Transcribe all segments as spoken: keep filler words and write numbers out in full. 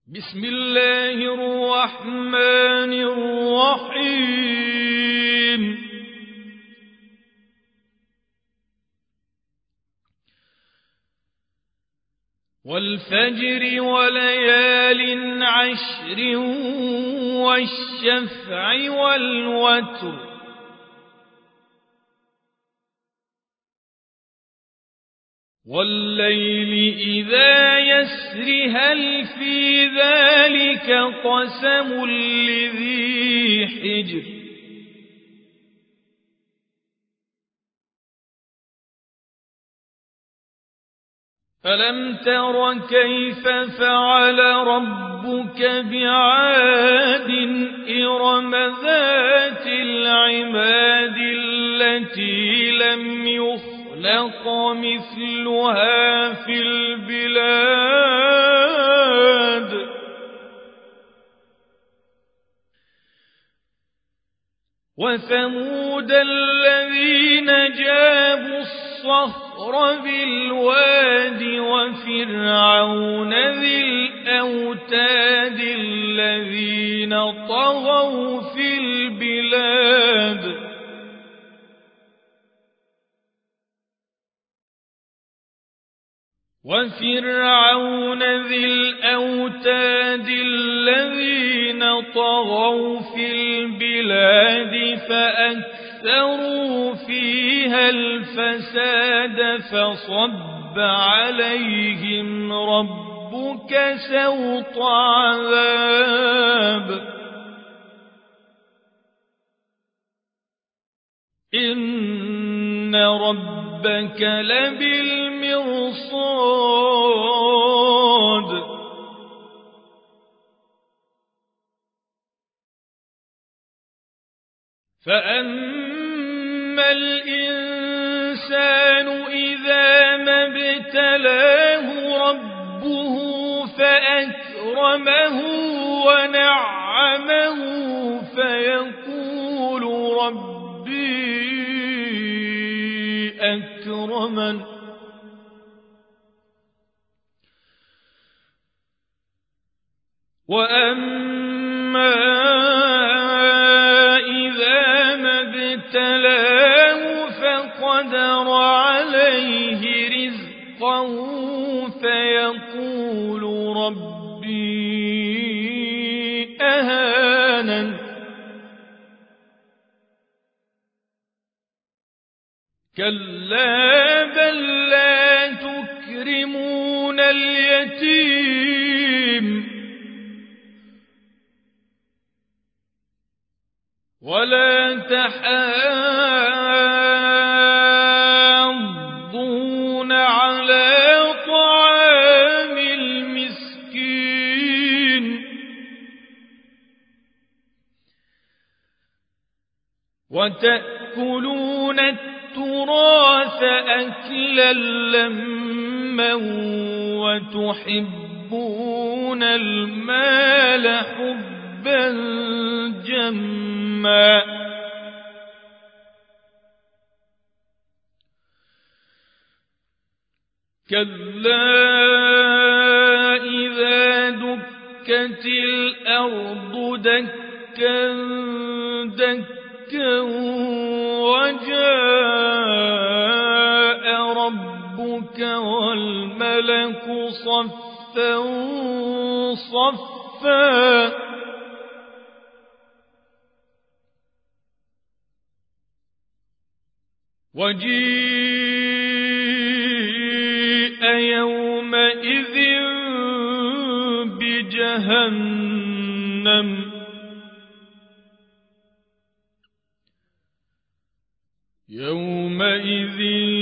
بسم الله الرحمن الرحيم والفجر وليال عشر والشفع والوتر والليل إذا يسر هل في ذلك قسم لذي حجر ألم تر كيف فعل ربك بعاد إرم ذات العماد التي لم يخلق خلق مثلها في البلاد وثمود الذين جابوا الصخر بالواد وفرعون ذي الأوتاد الذين طغوا في البلاد وفرعون ذي الأوتاد الذين طغوا في البلاد فأكثروا فيها الفساد فصب عليهم ربك سوط عذاب إن ربك لبالمرصاد فأما الإنسان إذا ما ابتلاه ربه فأكرمه ونعمه فيقول ربي أكرمن وأما إذا ما ابتلاه فقدر عليه رزقه فيقول ربي أهانن كلا بل لا تكرمون اليتيم ولا تحاضون على طعام المسكين وتأكلون التراث أكلا لما وتحبون المال حبا جما كلا إذا دكت الأرض دكا دكا وجاء ربك والملك صفا صفا وجيء يومئذ بجهنم يومئذ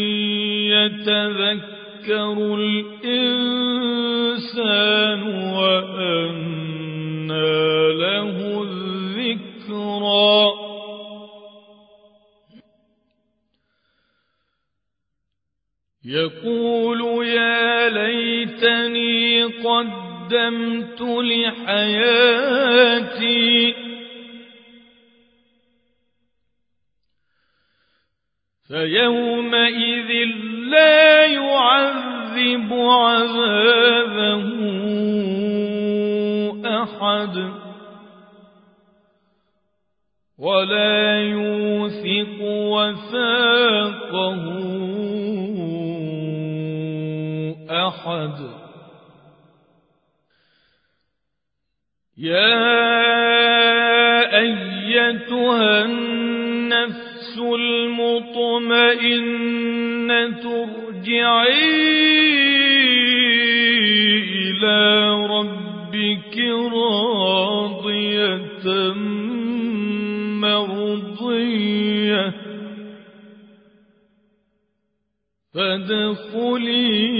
يتذكر الإنسان وأنى له الذكرى يقول يا ليتني قدمت لحياتي فيومئذ لا يعذب عذابه أحد ولا يوثق وثاقه أحد. يا أيتها النفس المطمئنة ارجعي إلى ربك راضية مرضية فادخلي